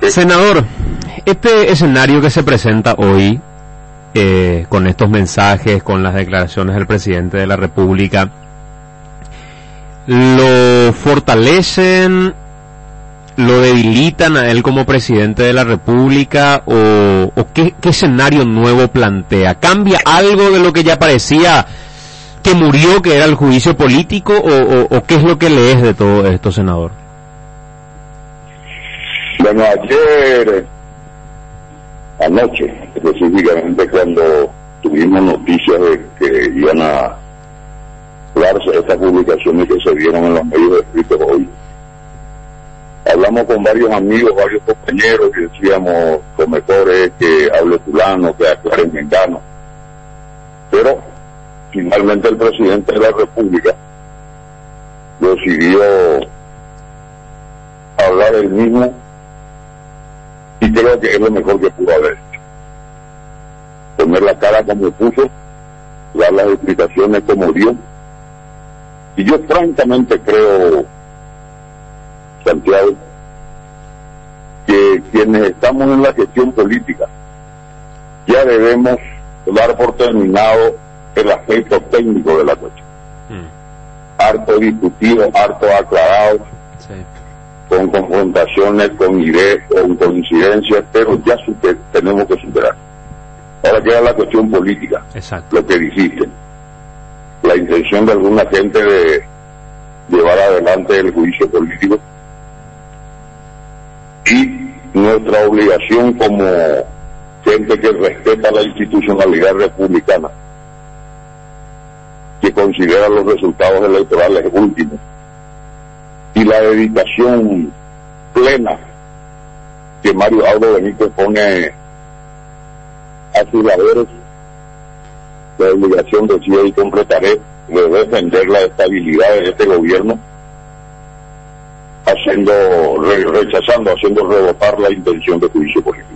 Senador, este escenario que se presenta hoy, con estos mensajes, con las declaraciones del presidente de la República, ¿lo fortalecen, lo debilitan a él como presidente de la República o qué escenario nuevo plantea? ¿Cambia algo de lo que ya parecía que murió, que era el juicio político, o qué es lo que lees de todo esto, senador? Bueno, anoche, específicamente cuando tuvimos noticias de que iban a darse estas publicaciones que se dieron en los medios escritos hoy, hablamos con varios amigos, varios compañeros y decíamos, lo mejor es que hable fulano, que aclare mengano. Pero finalmente el presidente de la República decidió hablar él mismo y creo que es lo mejor que pudo haber hecho. Poner la cara como puso, dar las explicaciones como dio. Y yo francamente creo, Santiago, que quienes estamos en la gestión política ya debemos dar por terminado el aspecto técnico de la cuestión. Harto discutido, harto aclarado, sí, con confrontaciones, con ideas, con coincidencias, pero ya tenemos que superar. Ahora queda la cuestión política. Exacto. Lo que dijiste, la intención de alguna gente de llevar adelante el juicio político y nuestra obligación como gente que respeta la institucionalidad republicana, que considera los resultados electorales últimos, y la dedicación plena que Mario Abdo Benítez pone a sus labores, la obligación decía y completaré de defender la estabilidad de este gobierno, rechazando, haciendo rebotar la intención de juicio político.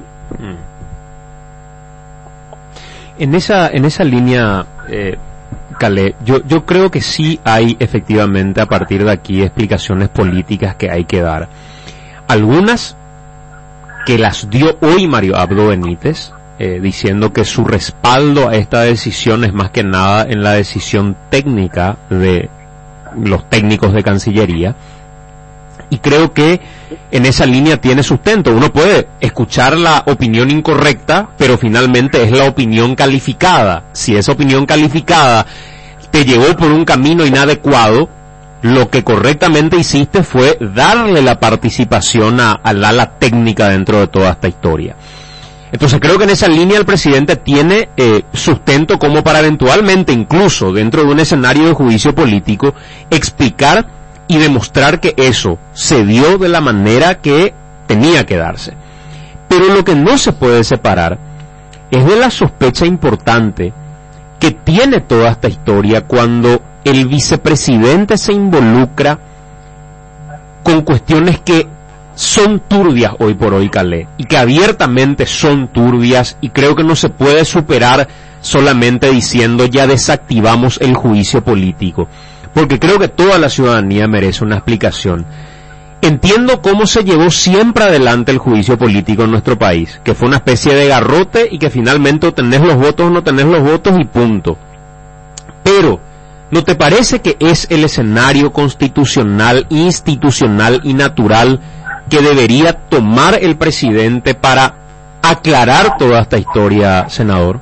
En esa línea, Calé, yo creo que sí hay efectivamente a partir de aquí explicaciones políticas que hay que dar. Algunas que las dio hoy Mario Abdo Benítez, diciendo que su respaldo a esta decisión es más que nada en la decisión técnica de los técnicos de Cancillería. Y creo que en esa línea tiene sustento. Uno puede escuchar la opinión incorrecta, pero finalmente es la opinión calificada. Si esa opinión calificada te llevó por un camino inadecuado, lo que correctamente hiciste fue darle la participación al ala técnica dentro de toda esta historia. Entonces creo que en esa línea el presidente tiene sustento como para eventualmente, incluso dentro de un escenario de juicio político, explicar y demostrar que eso se dio de la manera que tenía que darse. Pero lo que no se puede separar es de la sospecha importante que tiene toda esta historia cuando el vicepresidente se involucra con cuestiones que son turbias hoy por hoy, Calé, y que abiertamente son turbias, y creo que no se puede superar solamente diciendo ya desactivamos el juicio político, porque creo que toda la ciudadanía merece una explicación. Entiendo cómo se llevó siempre adelante el juicio político en nuestro país, que fue una especie de garrote y que finalmente o tenés los votos o no tenés los votos y punto. Pero, ¿no te parece que es el escenario constitucional, institucional y natural que debería tomar el presidente para aclarar toda esta historia, senador?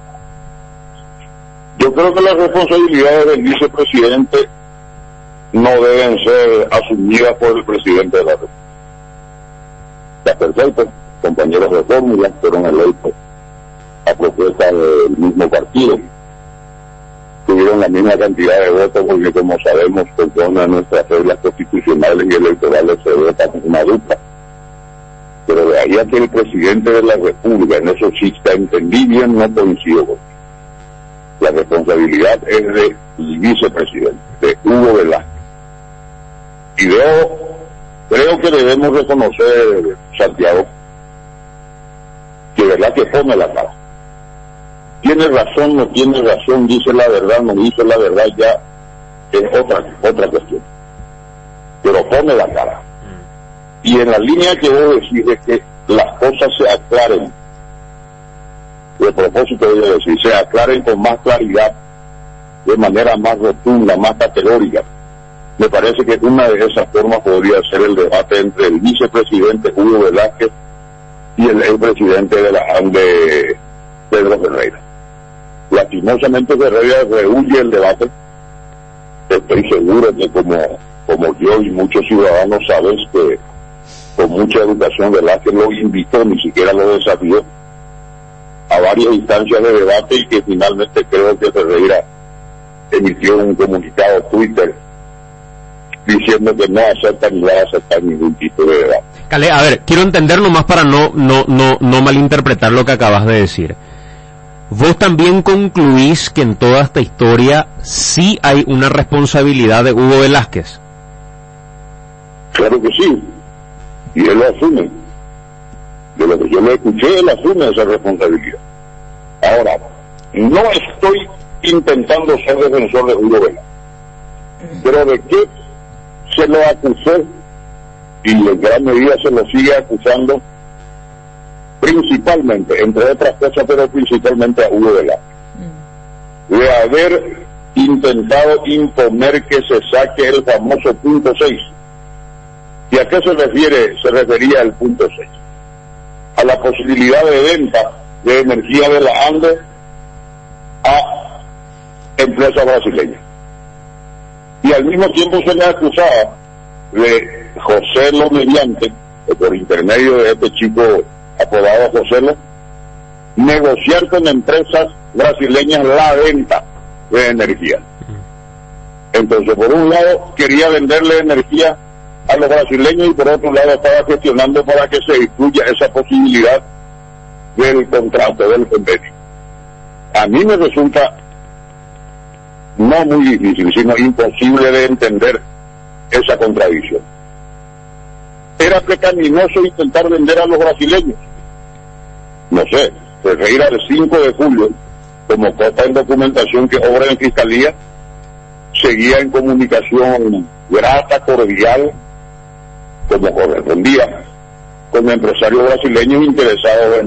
Yo creo que las responsabilidades del vicepresidente no deben ser asumidas por el presidente de la República. Está perfecto, compañeros de fórmula fueron electos a propuesta del mismo partido, tuvieron la misma cantidad de votos porque, como sabemos, conforme a nuestras reglas constitucionales y electorales se vota con una dupla. Pero de ahí a que el presidente de la República, en eso sí está entendí bien, no coincido con él. La responsabilidad es del vicepresidente, de Hugo Velázquez. Y creo que debemos reconocer, Santiago, que Velázquez pone la cara. Tiene razón, no tiene razón, dice la verdad, no dice la verdad, ya es otra cuestión. Pero pone la cara. Y en la línea que vos decís de que las cosas se aclaren, de propósito voy a decir, se aclaren con más claridad, de manera más rotunda, más categórica. Me parece que una de esas formas podría ser el debate entre el vicepresidente Hugo Velázquez y el expresidente de la ANDE, Pedro Ferreira. Lastimosamente Ferreira rehuye el debate. Estoy seguro que como yo y muchos ciudadanos sabes que con mucha educación Velázquez lo invitó, ni siquiera lo desafió, a varias instancias de debate, y que finalmente creo que Ferreira emitió un comunicado Twitter diciendo que no acepta ni va a aceptar ningún tipo de debate. Calé, a ver, quiero entender nomás para no malinterpretar lo que acabas de decir. ¿Vos también concluís que en toda esta historia sí hay una responsabilidad de Hugo Velázquez? Claro que sí, y él lo asume. De lo que yo le escuché, él asume esa responsabilidad. Ahora, no estoy intentando ser defensor de Hugo Velázquez, pero de qué se lo acusó, y en gran medida se lo sigue acusando, principalmente, entre otras cosas, pero principalmente a Hugo Velázquez, de haber intentado imponer que se saque el famoso punto 6. ¿Y a qué se refiere? Se refería al punto 6. A la posibilidad de venta de energía de la ANDE a empresas brasileñas. Y al mismo tiempo se le acusaba de José Lo mediante, por intermedio de este chico apodado José Lo, negociar con empresas brasileñas la venta de energía. Entonces, por un lado quería venderle energía a los brasileños, y por otro lado estaba gestionando para que se incluya esa posibilidad del contrato, del convenio. A mí me resulta no muy difícil, sino imposible de entender esa contradicción. Era pecaminoso intentar vender a los brasileños. No sé, Ferreira el 5 de julio, como consta en documentación que obra en Fiscalía, seguía en comunicación grata, cordial, como correspondía, con empresarios brasileños interesados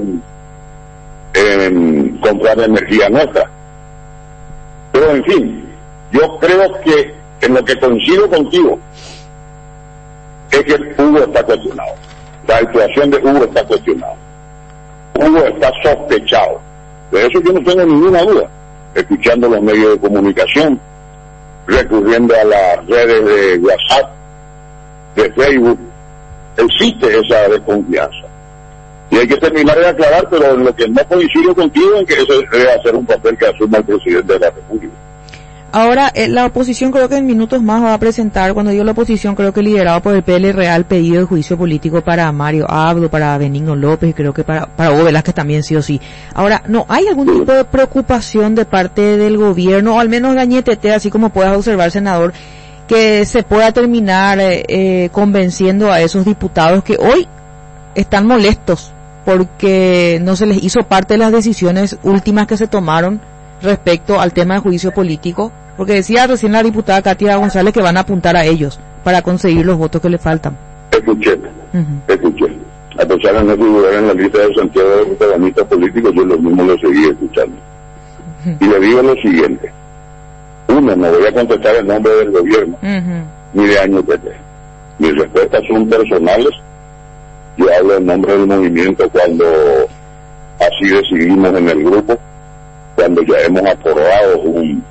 en comprar energía nuestra. Pero en fin, yo creo que en lo que coincido contigo es que Hugo está cuestionado. La actuación de Hugo está cuestionada. Hugo está sospechado. De eso yo no tengo ninguna duda. Escuchando los medios de comunicación, recurriendo a las redes de WhatsApp, de Facebook, existe esa desconfianza. Y hay que terminar de aclarar, pero lo que no coincido contigo es que eso debe hacer un papel que asuma el presidente de la República. Ahora, la oposición creo que en minutos más va a presentar, cuando digo la oposición, creo que liderado por el PL Real, pedido de juicio político para Mario Abdo, para Benigno López, y creo que para Hugo Velázquez también sí o sí. Ahora, ¿no hay algún tipo de preocupación de parte del gobierno, o al menos de Ñetete, así como puedas observar, senador, que se pueda terminar convenciendo a esos diputados que hoy están molestos porque no se les hizo parte de las decisiones últimas que se tomaron respecto al tema de juicio político? Porque decía recién la diputada Katia González que van a apuntar a ellos para conseguir los votos que les faltan. Escuché. A pesar de no figurar en la lista de Santiago de protagonistas políticos, yo lo mismo lo seguí escuchando. Y le digo lo siguiente. Uno, no voy a contestar en nombre del gobierno, ni de Ñetete. Mis respuestas son personales. Yo hablo en nombre del movimiento cuando así decidimos en el grupo, cuando ya hemos acordado un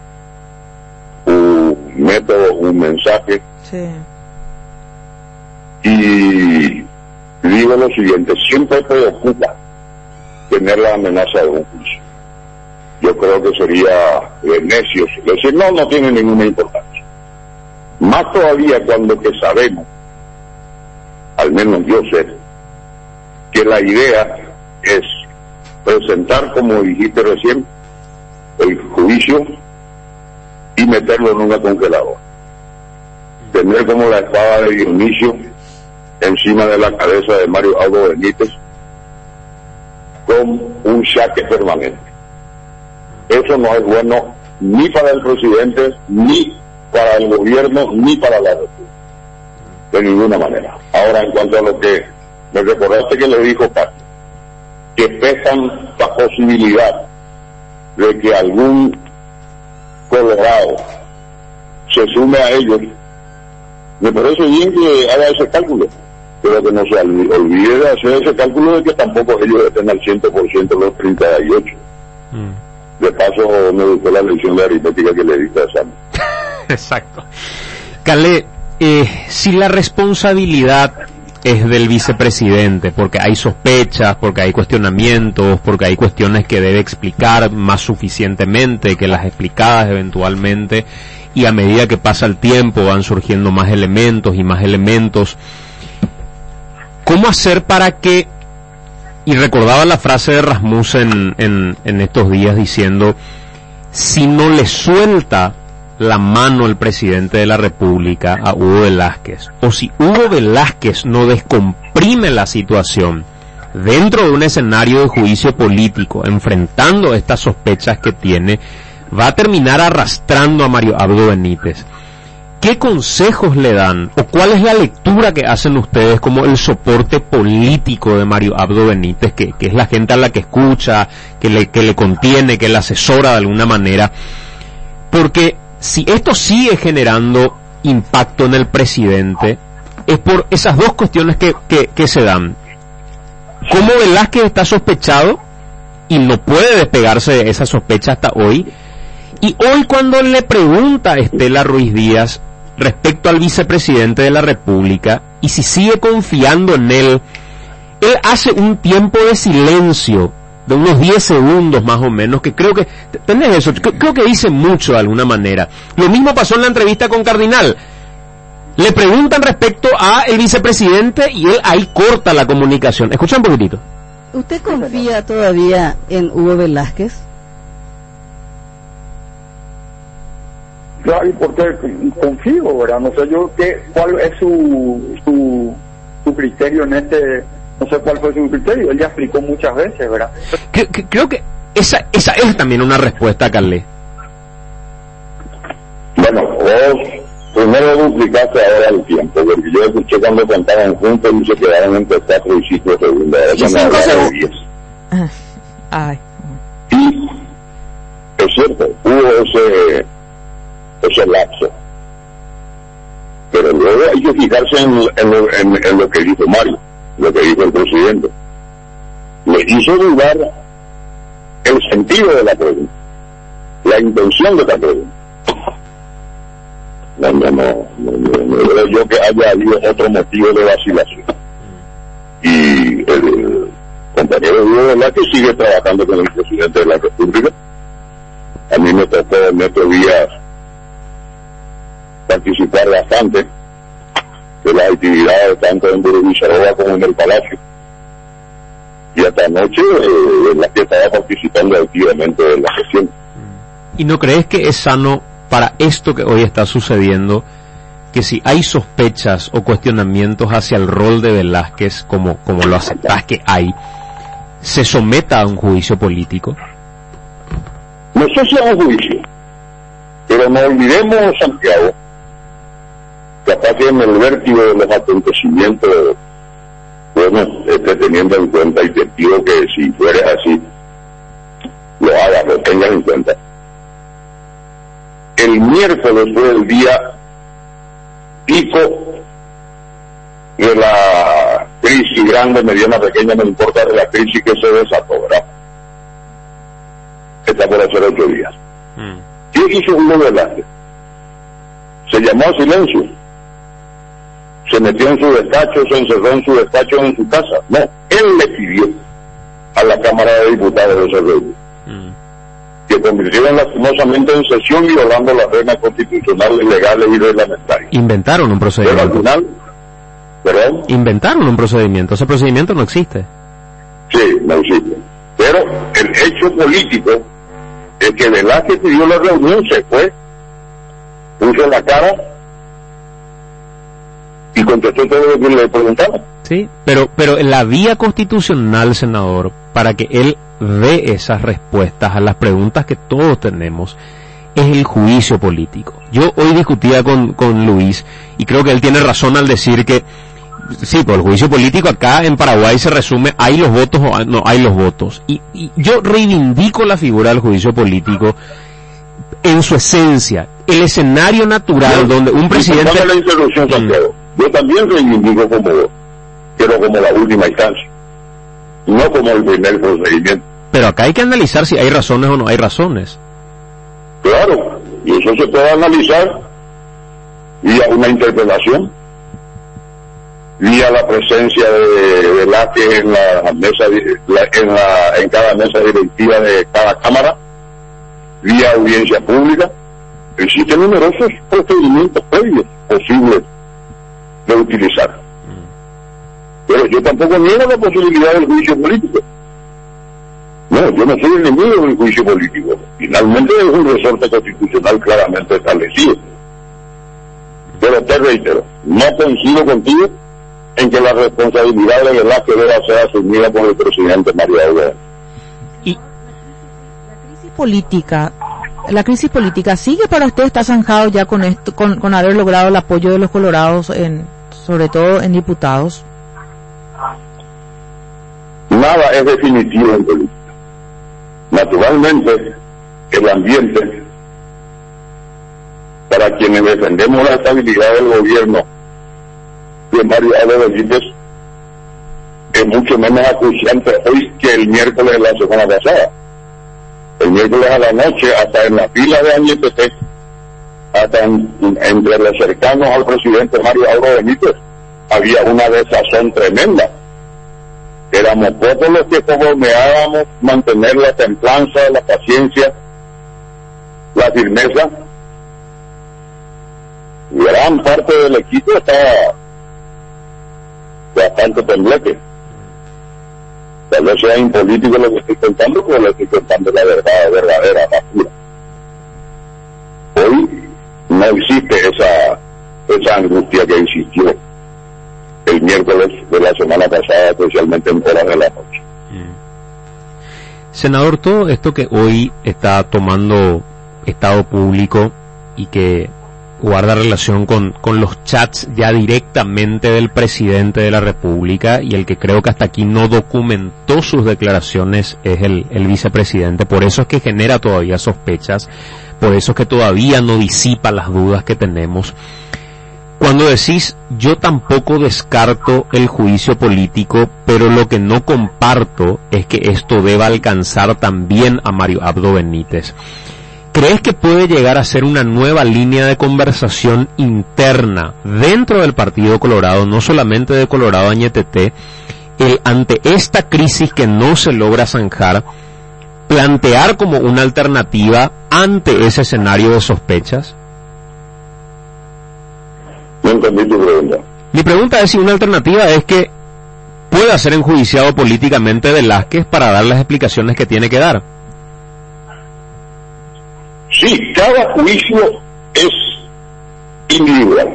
método, un mensaje. Sí. Y digo lo siguiente, siempre preocupa tener la amenaza de un juicio. Yo creo que sería necio decir no tiene ninguna importancia. Más todavía cuando que sabemos, al menos yo sé, que la idea es presentar, como dijiste recién, el juicio y meterlo en una congeladora. Tener como la espada de Dionisio encima de la cabeza de Mario Abdo Benítez con un jaque permanente. Eso no es bueno ni para el presidente, ni para el gobierno, ni para la República. de ninguna manera. Ahora, en cuanto a lo que me recordaste que le dijo Castro, que pesan la posibilidad de que algún colorado se sume a ellos, me parece bien que haga ese cálculo, pero que no se olvide de hacer ese cálculo de que tampoco ellos estén al 100% los 38. De paso, me gustó la lección de aritmética que le diste a Sam. Exacto. Calé, si la responsabilidad es del vicepresidente, porque hay sospechas, porque hay cuestionamientos, porque hay cuestiones que debe explicar más suficientemente que las explicadas eventualmente, y a medida que pasa el tiempo van surgiendo más elementos y más elementos. ¿Cómo hacer para que, y recordaba la frase de Rasmussen en estos días diciendo, si no le suelta la mano el presidente de la República a Hugo Velázquez, o si Hugo Velázquez no descomprime la situación dentro de un escenario de juicio político, enfrentando estas sospechas que tiene, va a terminar arrastrando a Mario Abdo Benítez? ¿Qué consejos le dan, o cuál es la lectura que hacen ustedes como el soporte político de Mario Abdo Benítez, que es la gente a la que escucha, que le contiene, que le asesora de alguna manera? Porque si esto sigue generando impacto en el presidente, es por esas dos cuestiones que se dan. ¿Cómo Velázquez está sospechado y no puede despegarse de esa sospecha hasta hoy? Y hoy, cuando le pregunta a Estela Ruiz Díaz respecto al vicepresidente de la República, y si sigue confiando en él hace un tiempo de silencio de unos 10 segundos más o menos, que creo que tenés eso, creo que dice mucho de alguna manera. Lo mismo pasó en la entrevista con Cardinal. Le preguntan respecto a el vicepresidente y él ahí corta la comunicación. Escucha un poquitito. ¿Usted confía todavía en Hugo Velázquez? Claro, y porque confío, ¿verdad? No sé yo cuál es su criterio en este. No sé cuál fue su criterio, él ya explicó muchas veces, ¿verdad? Creo que esa es también una respuesta, Carle. Bueno, vos primero duplicaste ahora el tiempo, porque yo escuché cuando cantaban juntos y se quedaron entre 4 y 5 segundos. Ahora ¿Y 5 segundos? Ay. Y es cierto, hubo ese lapso. Pero luego hay que fijarse en lo que dijo Mario, lo que dijo el presidente. Le hizo dudar el sentido de la pregunta, la intención de la pregunta. No creo yo que haya habido otro motivo de vacilación. Y el compañero Hugo Velázquez sigue trabajando con el presidente de la República. A mí me tocó en estos días participar bastante de las actividades tanto en Burubizarroba como en el Palacio, y hasta anoche en las que estaba participando activamente de la gestión. ¿Y no crees que es sano para esto que hoy está sucediendo, que si hay sospechas o cuestionamientos hacia el rol de Velázquez, como lo aceptás que hay, se someta a un juicio político? No sé si a un juicio, pero no olvidemos, Santiago, capaz que en el vértigo de los acontecimientos, bueno, teniendo en cuenta, y te pido que si fueres así, lo hagas, lo tengas en cuenta. El miércoles fue el día pico de la crisis grande, mediana, pequeña, no importa, de la crisis que se desató, ¿verdad? Está por hacer 8 días. ¿Qué hizo Hugo Velázquez? Se llamó a silencio, se metió en su despacho, se encerró en su despacho en su casa. No, él le pidió a la Cámara de Diputados de ese reino que convirtieron lastimosamente en sesión, violando las reglas constitucionales, legales y reglamentarias. Inventaron un procedimiento. Pero al final, ¿perdón? Inventaron un procedimiento. Ese procedimiento no existe. Sí, no existe. Pero el hecho político es que Velázquez pidió la reunión, se fue, puso la cara y contestó todo lo que le preguntaban. Sí, pero en la vía constitucional, senador, para que él dé esas respuestas a las preguntas que todos tenemos, es el juicio político. Yo hoy discutía con Luis, y creo que él tiene razón al decir que, sí, por el juicio político acá en Paraguay se resume, ¿hay los votos o no hay los votos? Y yo reivindico la figura del juicio político en su esencia, el escenario natural donde un presidente... La interrupción, Santiago. Yo también reivindico como vos, pero como la última instancia, no como el primer procedimiento. Pero acá hay que analizar si hay razones o no hay razones. Claro, y eso se puede analizar vía una interpelación, vía la presencia de Velázquez en la mesa, en cada mesa directiva de cada cámara, vía audiencia pública. Existen numerosos procedimientos previos posibles de utilizar. Pero yo tampoco niego la posibilidad del juicio político. No, yo no soy enemigo del juicio político. Finalmente es un resorte constitucional claramente establecido. Pero te reitero, no coincido contigo en que la responsabilidad de Velázquez deba ser asumida por el presidente Mario Abdo. Y la crisis política sigue para usted, está zanjado ya con esto, con haber logrado el apoyo de los colorados, sobre todo en diputados. Nada es definitivo en política. Naturalmente, el ambiente, para quienes defendemos la estabilidad del gobierno de Mario Abdo Benítez, es mucho menos acuciante hoy que el miércoles de la semana pasada. El miércoles a la noche, hasta en la fila de ANTT, hasta entre los cercanos al presidente Mario Abdo Benítez, había una desazón tremenda. Éramos pocos los que conformeábamos mantener la templanza, la paciencia, la firmeza. Gran parte del equipo estaba bastante tembleque. Tal vez sea impolítico lo que estoy contando, pero le estoy contando la verdad verdadera, más pura. Hoy no existe esa angustia que existió el miércoles de la semana pasada, especialmente en horas de la noche. Senador, todo esto que hoy está tomando estado público y que guarda relación con los chats ya directamente del presidente de la República, y el que creo que hasta aquí no documentó sus declaraciones es el vicepresidente. Por eso es que genera todavía sospechas, por eso es que todavía no disipa las dudas que tenemos. Cuando decís, yo tampoco descarto el juicio político, pero lo que no comparto es que esto deba alcanzar también a Mario Abdo Benítez. ¿Crees que puede llegar a ser una nueva línea de conversación interna dentro del Partido Colorado, no solamente de Colorado AñTT, ante esta crisis que no se logra zanjar, plantear como una alternativa ante ese escenario de sospechas? No entendí tu pregunta. Mi pregunta es si una alternativa es que pueda ser enjuiciado políticamente Velázquez para dar las explicaciones que tiene que dar. Sí, cada juicio es individual.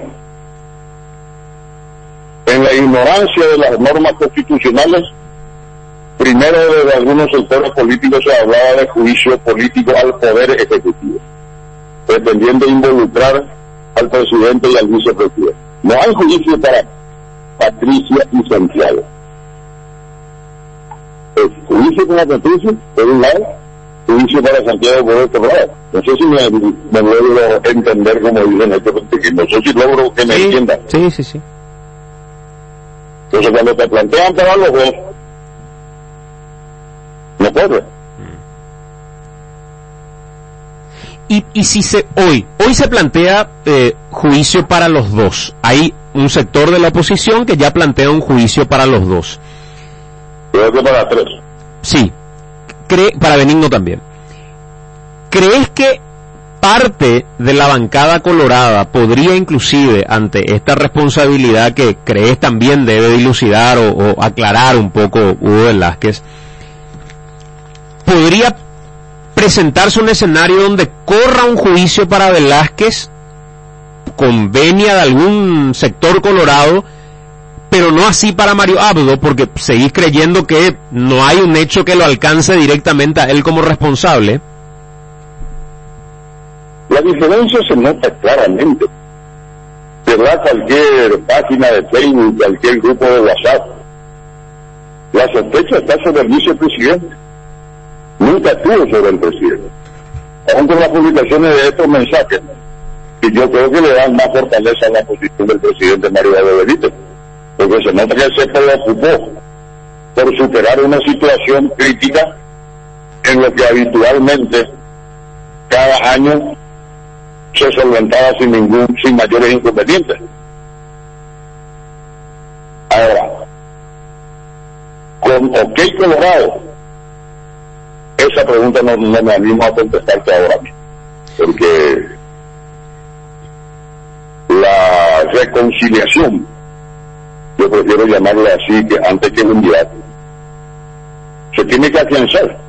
En la ignorancia de las normas constitucionales, primero desde algunos sectores políticos se hablaba de juicio político al poder ejecutivo, pretendiendo involucrar al presidente y al vicepresidente. No hay juicio para Patricia y Santiago. El juicio para Patricia, por un lado, juicio para Santiago por otro lado. No sé si me logro entender como dicen estos, no sé si logro que me entiendan. Sí. Entonces cuando te plantean para los dos, no puede. Y si hoy se plantea juicio para los dos, hay un sector de la oposición que ya plantea un juicio para los dos. Creo que para tres. Sí, para Benigno también. ¿Crees que parte de la bancada colorada podría inclusive, ante esta responsabilidad que crees también debe dilucidar o aclarar un poco Hugo Velázquez, podría presentarse un escenario donde corra un juicio para Velázquez con venia de algún sector colorado, pero no así para Mario Abdo, porque seguís creyendo que no hay un hecho que lo alcance directamente a él como responsable? La diferencia se nota claramente. ¿Verdad? Cualquier página de Facebook, cualquier grupo de WhatsApp, la sospecha está sobre el vicepresidente, nunca estuvo sobre el presidente. Aún con las publicaciones de estos mensajes, y yo creo que le dan más fortaleza a la posición del presidente Mario Abdo Benítez, porque se nota que él se preocupó por superar una situación crítica en lo que habitualmente cada año se solventaba sin mayores inconvenientes. Ahora, con OK Colorado, esa pregunta no me animo a contestarte ahora mismo, porque la reconciliación, yo prefiero llamarla así, que antes que un día se tiene que afianzar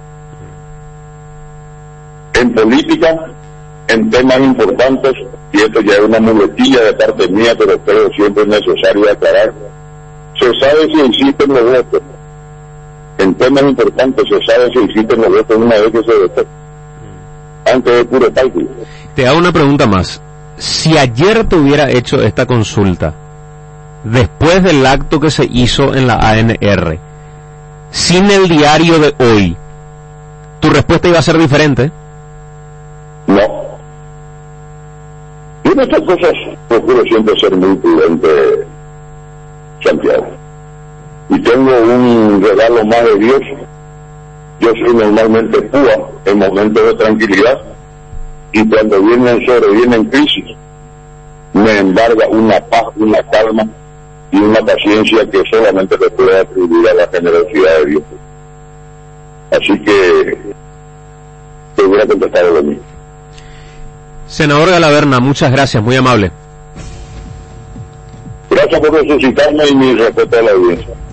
en política, en temas importantes, y esto ya es una muletilla de parte mía, pero creo siempre es necesario aclarar. Se sabe si existen los votos. En temas importantes se sabe si existen los votos una vez que se votó. Antes de puro cálculo. Te hago una pregunta más. Si ayer te hubiera hecho esta consulta, después del acto que se hizo en la ANR, sin el diario de hoy, ¿tu respuesta iba a ser diferente? No. Yo en estas cosas procuro siempre ser muy prudente, Santiago. Y tengo un regalo más de Dios. Yo soy normalmente púa en momentos de tranquilidad, y cuando sobrevienen crisis, me embarga una paz, una calma y una paciencia que solamente le puedo atribuir a la generosidad de Dios. Así que te hubiera contestado de mí. Senador Galaverna, muchas gracias, muy amable. Gracias por resucitarme y mi respeto a la audiencia.